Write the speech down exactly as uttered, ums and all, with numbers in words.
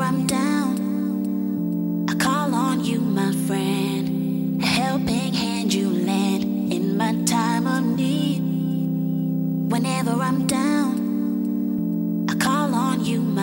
I'm down, I call on you, my friend. A helping hand you lend in my time of need. Whenever I'm down, I call on you,